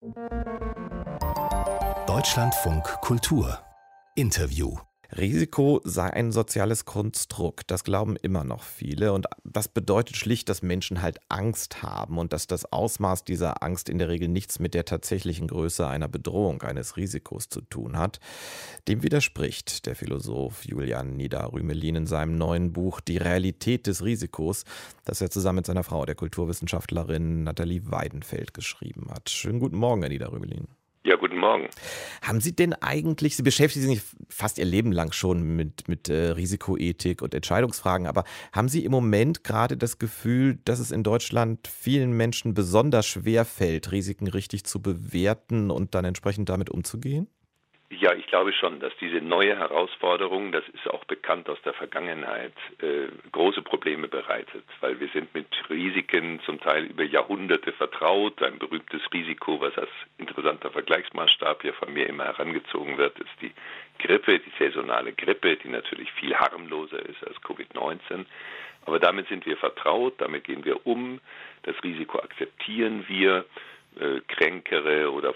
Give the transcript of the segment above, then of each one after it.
Deutschlandfunk Kultur Interview. Risiko sei ein soziales Konstrukt, das glauben immer noch viele. Und das bedeutet schlicht, dass Menschen halt Angst haben und dass das Ausmaß dieser Angst in der Regel nichts mit der tatsächlichen Größe einer Bedrohung, eines Risikos zu tun hat. Dem widerspricht der Philosoph Julian Nieder-Rümelin in seinem neuen Buch Die Realität des Risikos, das er zusammen mit seiner Frau, der Kulturwissenschaftlerin Nathalie Weidenfeld, geschrieben hat. Schönen guten Morgen, Herr Nieder-Rümelin. Ja, guten Morgen. Haben Sie denn eigentlich, Sie beschäftigen sich fast Ihr Leben lang schon mit Risikoethik und Entscheidungsfragen, aber haben Sie im Moment gerade das Gefühl, dass es in Deutschland vielen Menschen besonders schwer fällt, Risiken richtig zu bewerten und dann entsprechend damit umzugehen? Ja, ich glaube schon, dass diese neue Herausforderung, das ist auch bekannt aus der Vergangenheit, große Probleme bereitet, weil wir sind mit Risiken zum Teil über Jahrhunderte vertraut. Ein berühmtes Risiko, was als interessanter Vergleichsmaßstab hier von mir immer herangezogen wird, ist die Grippe, die saisonale Grippe, die natürlich viel harmloser ist als Covid-19. Aber damit sind wir vertraut, damit gehen wir um, das Risiko akzeptieren wir, kränkere oder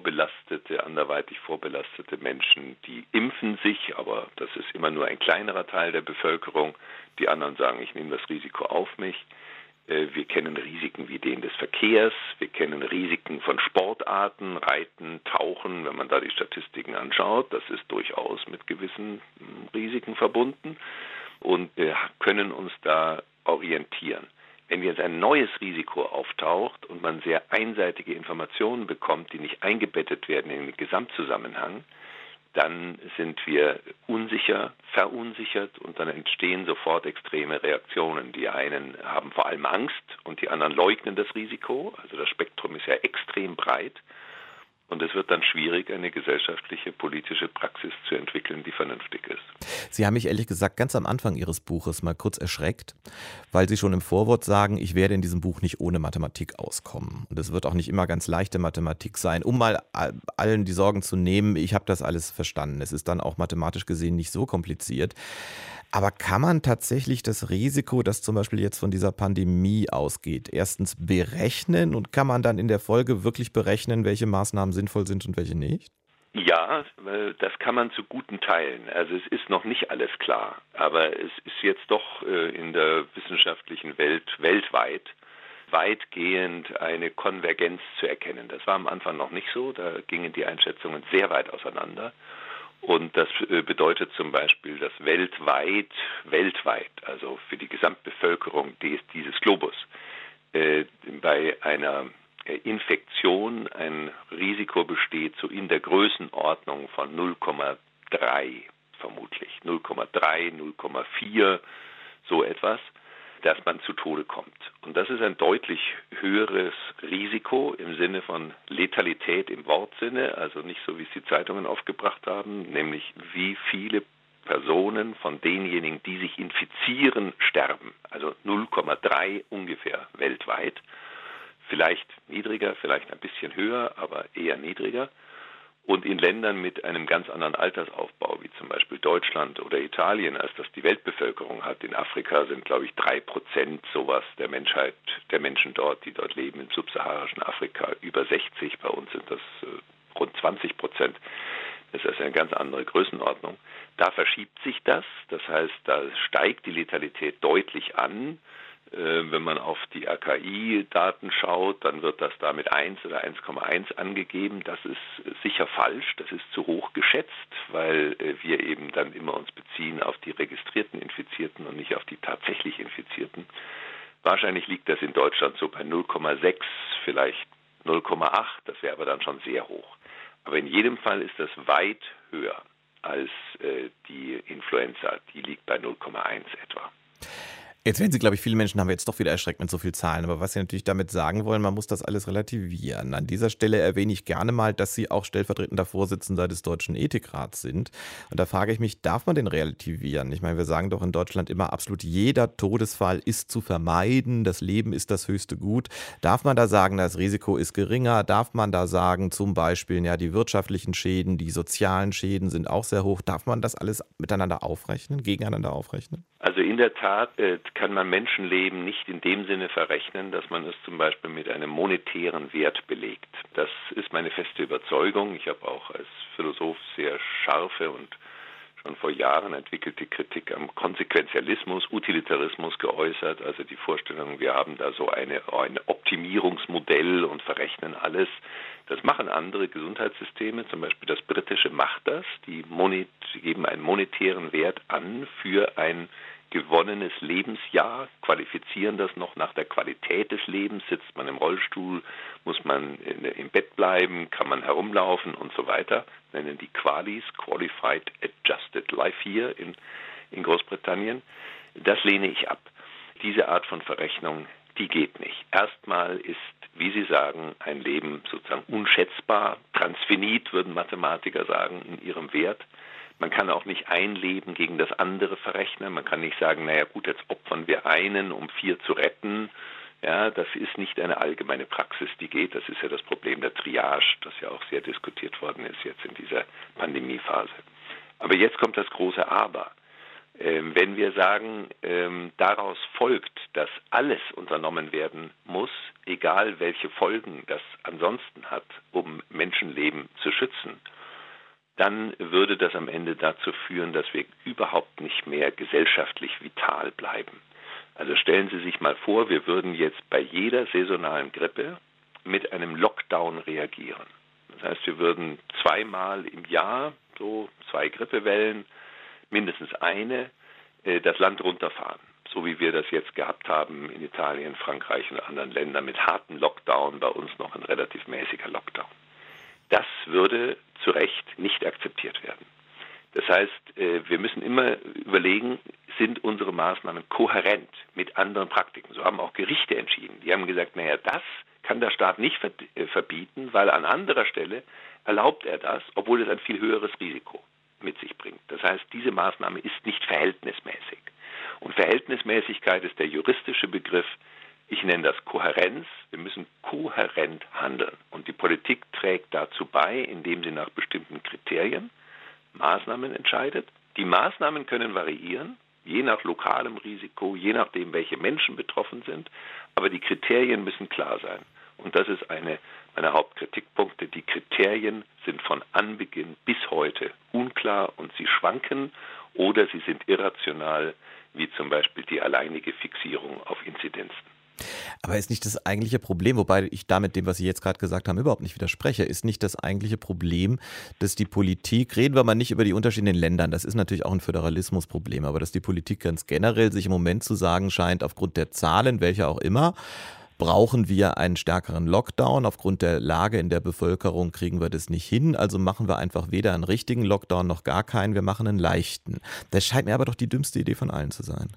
anderweitig vorbelastete Menschen, die impfen sich, aber das ist immer nur ein kleinerer Teil der Bevölkerung. Die anderen sagen, ich nehme das Risiko auf mich. Wir kennen Risiken wie den des Verkehrs, wir kennen Risiken von Sportarten, Reiten, Tauchen, wenn man da die Statistiken anschaut, das ist durchaus mit gewissen Risiken verbunden und wir können uns da orientieren. Wenn jetzt ein neues Risiko auftaucht und man sehr einseitige Informationen bekommt, die nicht eingebettet werden in den Gesamtzusammenhang, dann sind wir unsicher, verunsichert und dann entstehen sofort extreme Reaktionen. Die einen haben vor allem Angst und die anderen leugnen das Risiko. Also das Spektrum ist ja extrem breit. Und es wird dann schwierig, eine gesellschaftliche, politische Praxis zu entwickeln, die vernünftig ist. Sie haben mich ehrlich gesagt ganz am Anfang Ihres Buches mal kurz erschreckt, weil Sie schon im Vorwort sagen, ich werde in diesem Buch nicht ohne Mathematik auskommen. Und es wird auch nicht immer ganz leichte Mathematik sein, um mal allen die Sorgen zu nehmen, ich habe das alles verstanden. Es ist dann auch mathematisch gesehen nicht so kompliziert. Aber kann man tatsächlich das Risiko, das zum Beispiel jetzt von dieser Pandemie ausgeht, erstens berechnen und kann man dann in der Folge wirklich berechnen, welche Maßnahmen sinnvoll sind und welche nicht? Ja, das kann man zu guten Teilen. Also es ist noch nicht alles klar, aber es ist jetzt doch in der wissenschaftlichen Welt weltweit weitgehend eine Konvergenz zu erkennen. Das war am Anfang noch nicht so, da gingen die Einschätzungen sehr weit auseinander. Und das bedeutet zum Beispiel, dass weltweit, also für die Gesamtbevölkerung dieses Globus, bei einer Infektion ein Risiko besteht, so in der Größenordnung von 0,3 vermutlich, 0,3, 0,4, so etwas, dass man zu Tode kommt. Und das ist ein deutlich höheres Risiko im Sinne von Letalität im Wortsinne, also nicht so, wie es die Zeitungen aufgebracht haben, nämlich wie viele Personen von denjenigen, die sich infizieren, sterben. Also 0,3 ungefähr weltweit. Vielleicht niedriger, vielleicht ein bisschen höher, aber eher niedriger. Und in Ländern mit einem ganz anderen Altersaufbau, wie zum Beispiel Deutschland oder Italien, als das die Weltbevölkerung hat. In Afrika sind, glaube ich, 3% sowas der Menschheit, der Menschen dort, die dort leben, im subsaharischen Afrika, über 60. Bei uns sind das rund 20%. Das ist eine ganz andere Größenordnung. Da verschiebt sich das. Das heißt, da steigt die Letalität deutlich an. Wenn man auf die RKI-Daten schaut, dann wird das da mit 1 oder 1,1 angegeben. Das ist sicher falsch, das ist zu hoch geschätzt, weil wir eben dann immer uns beziehen auf die registrierten Infizierten und nicht auf die tatsächlich Infizierten. Wahrscheinlich liegt das in Deutschland so bei 0,6, vielleicht 0,8, das wäre aber dann schon sehr hoch. Aber in jedem Fall ist das weit höher als die Influenza, die liegt bei 0,1 etwa. Jetzt werden Sie, glaube ich, viele Menschen haben wir jetzt doch wieder erschreckt mit so vielen Zahlen. Aber was Sie natürlich damit sagen wollen, man muss das alles relativieren. An dieser Stelle erwähne ich gerne mal, dass Sie auch stellvertretender Vorsitzender des Deutschen Ethikrats sind. Und da frage ich mich, darf man den relativieren? Ich meine, wir sagen doch in Deutschland immer, absolut jeder Todesfall ist zu vermeiden. Das Leben ist das höchste Gut. Darf man da sagen, das Risiko ist geringer? Darf man da sagen, zum Beispiel, ja, die wirtschaftlichen Schäden, die sozialen Schäden sind auch sehr hoch? Darf man das alles miteinander aufrechnen, gegeneinander aufrechnen? Also in der Tat kann man Menschenleben nicht in dem Sinne verrechnen, dass man es zum Beispiel mit einem monetären Wert belegt. Das ist meine feste Überzeugung. Ich habe auch als Philosoph sehr scharfe und schon vor Jahren entwickelte Kritik am Konsequenzialismus, Utilitarismus geäußert, also die Vorstellung, wir haben da so ein Optimierungsmodell und verrechnen alles. Das machen andere Gesundheitssysteme, zum Beispiel das britische macht das, die geben einen monetären Wert an für ein gewonnenes Lebensjahr, qualifizieren das noch nach der Qualität des Lebens, sitzt man im Rollstuhl, muss man im Bett bleiben, kann man herumlaufen und so weiter, nennen die Qualis, Qualified Adjusted Life Year in Großbritannien. Das lehne ich ab. Diese Art von Verrechnung, die geht nicht. Erstmal ist, wie Sie sagen, ein Leben sozusagen unschätzbar, transfinit, würden Mathematiker sagen, in ihrem Wert. Man kann auch nicht ein Leben gegen das andere verrechnen. Man kann nicht sagen, naja gut, jetzt opfern wir einen, um 4 zu retten. Ja, das ist nicht eine allgemeine Praxis, die geht. Das ist ja das Problem der Triage, das ja auch sehr diskutiert worden ist jetzt in dieser Pandemiephase. Aber jetzt kommt das große Aber. Wenn wir sagen, daraus folgt, dass alles unternommen werden muss, egal welche Folgen das ansonsten hat, um Menschenleben zu schützen, dann würde das am Ende dazu führen, dass wir überhaupt nicht mehr gesellschaftlich vital bleiben. Also stellen Sie sich mal vor, wir würden jetzt bei jeder saisonalen Grippe mit einem Lockdown reagieren. Das heißt, wir würden 2-mal im Jahr, so 2 Grippewellen, mindestens eine, das Land runterfahren. So wie wir das jetzt gehabt haben in Italien, Frankreich und anderen Ländern mit harten Lockdown, bei uns noch ein relativ mäßiger Lockdown. Das würde zu Recht nicht akzeptiert werden. Das heißt, wir müssen immer überlegen, sind unsere Maßnahmen kohärent mit anderen Praktiken? So haben auch Gerichte entschieden. Die haben gesagt, naja, das kann der Staat nicht verbieten, weil an anderer Stelle erlaubt er das, obwohl es ein viel höheres Risiko mit sich bringt. Das heißt, diese Maßnahme ist nicht verhältnismäßig. Und Verhältnismäßigkeit ist der juristische Begriff. Ich nenne das Kohärenz. Wir müssen kohärent handeln. Und die Politik trägt dazu bei, indem sie nach bestimmten Kriterien Maßnahmen entscheidet. Die Maßnahmen können variieren, je nach lokalem Risiko, je nachdem, welche Menschen betroffen sind. Aber die Kriterien müssen klar sein. Und das ist einer meiner Hauptkritikpunkte. Die Kriterien sind von Anbeginn bis heute unklar und sie schwanken oder sie sind irrational, wie zum Beispiel die alleinige Fixierung auf Inzidenzen. Aber ist nicht das eigentliche Problem, wobei ich damit dem, was Sie jetzt gerade gesagt haben, überhaupt nicht widerspreche, ist nicht das eigentliche Problem, dass die Politik, reden wir mal nicht über die Unterschiede in den Ländern, das ist natürlich auch ein Föderalismusproblem, aber dass die Politik ganz generell sich im Moment zu sagen scheint, aufgrund der Zahlen, welcher auch immer, brauchen wir einen stärkeren Lockdown. Aufgrund der Lage in der Bevölkerung kriegen wir das nicht hin, also machen wir einfach weder einen richtigen Lockdown noch gar keinen, wir machen einen leichten. Das scheint mir aber doch die dümmste Idee von allen zu sein.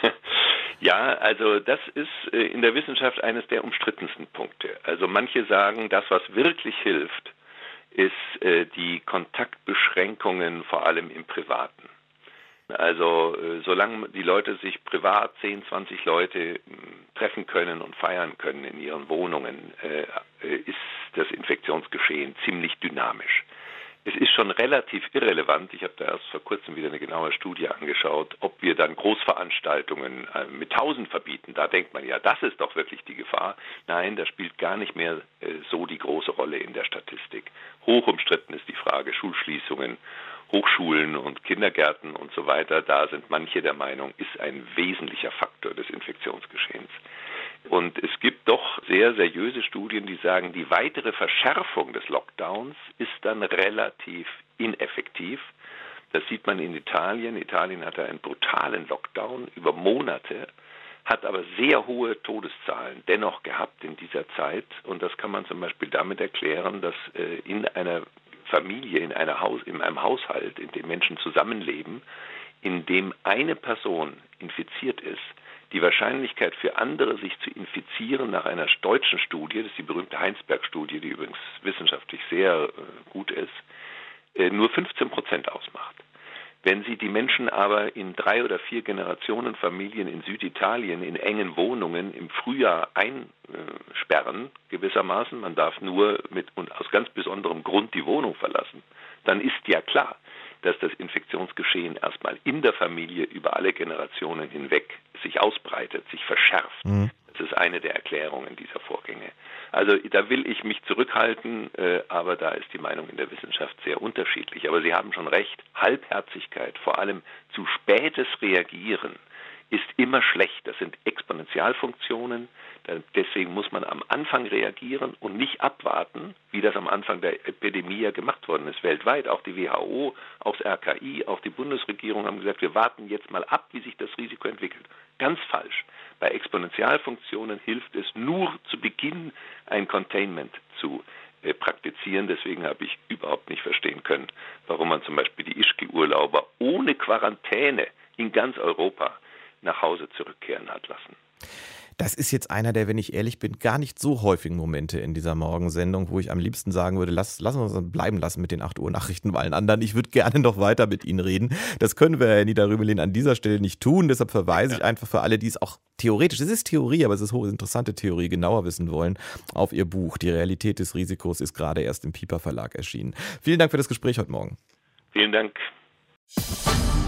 Ja, also das ist in der Wissenschaft eines der umstrittensten Punkte. Also manche sagen, das, was wirklich hilft, ist die Kontaktbeschränkungen vor allem im Privaten. Also solange die Leute sich privat 10, 20 Leute treffen können und feiern können in ihren Wohnungen, ist das Infektionsgeschehen ziemlich dynamisch. Es ist schon relativ irrelevant, ich habe da erst vor kurzem wieder eine genaue Studie angeschaut, ob wir dann Großveranstaltungen mit 1000 verbieten. Da denkt man ja, das ist doch wirklich die Gefahr. Nein, das spielt gar nicht mehr so die große Rolle in der Statistik. Hoch umstritten ist die Frage Schulschließungen, Hochschulen und Kindergärten und so weiter. Da sind manche der Meinung, ist ein wesentlicher Faktor des Infektionsgeschehens. Und es gibt doch sehr seriöse Studien, die sagen, die weitere Verschärfung des Lockdowns ist dann relativ ineffektiv. Das sieht man in Italien. Italien hatte einen brutalen Lockdown über Monate, hat aber sehr hohe Todeszahlen dennoch gehabt in dieser Zeit. Und das kann man zum Beispiel damit erklären, dass in einer Familie, in einem Haushalt, in dem Menschen zusammenleben, in dem eine Person infiziert ist, die Wahrscheinlichkeit für andere, sich zu infizieren, nach einer deutschen Studie, das ist die berühmte Heinsberg-Studie, die übrigens wissenschaftlich sehr gut ist, nur 15% ausmacht. Wenn Sie die Menschen aber in 3 oder 4 Generationenfamilien in Süditalien in engen Wohnungen im Frühjahr einsperren, gewissermaßen, man darf nur aus ganz besonderem Grund die Wohnung verlassen, dann ist ja klar, dass das Infektionsgeschehen erstmal in der Familie über alle Generationen hinweg sich ausbreitet, sich verschärft. Das ist eine der Erklärungen dieser Vorgänge. Also da will ich mich zurückhalten, aber da ist die Meinung in der Wissenschaft sehr unterschiedlich. Aber Sie haben schon recht, Halbherzigkeit, vor allem zu spätes Reagieren, ist immer schlecht. Das sind Exponentialfunktionen. Deswegen muss man am Anfang reagieren und nicht abwarten, wie das am Anfang der Epidemie ja gemacht worden ist. Weltweit, auch die WHO, auch das RKI, auch die Bundesregierung haben gesagt, wir warten jetzt mal ab, wie sich das Risiko entwickelt. Ganz falsch. Bei Exponentialfunktionen hilft es nur zu Beginn, ein Containment zu praktizieren. Deswegen habe ich überhaupt nicht verstehen können, warum man zum Beispiel die Ischgl-Urlauber ohne Quarantäne in ganz Europa nach Hause zurückkehren hat lassen. Das ist jetzt einer der, wenn ich ehrlich bin, gar nicht so häufigen Momente in dieser Morgensendung, wo ich am liebsten sagen würde, lassen wir uns bleiben lassen mit den 8 Uhr Nachrichten bei allen anderen. Ich würde gerne noch weiter mit Ihnen reden. Das können wir, Herr Nieder-Rümelin, an dieser Stelle nicht tun. Deshalb verweise ich einfach für alle, die es auch theoretisch, es ist Theorie, aber es ist hochinteressante Theorie, genauer wissen wollen, auf Ihr Buch. Die Realität des Risikos ist gerade erst im Piper Verlag erschienen. Vielen Dank für das Gespräch heute Morgen. Vielen Dank.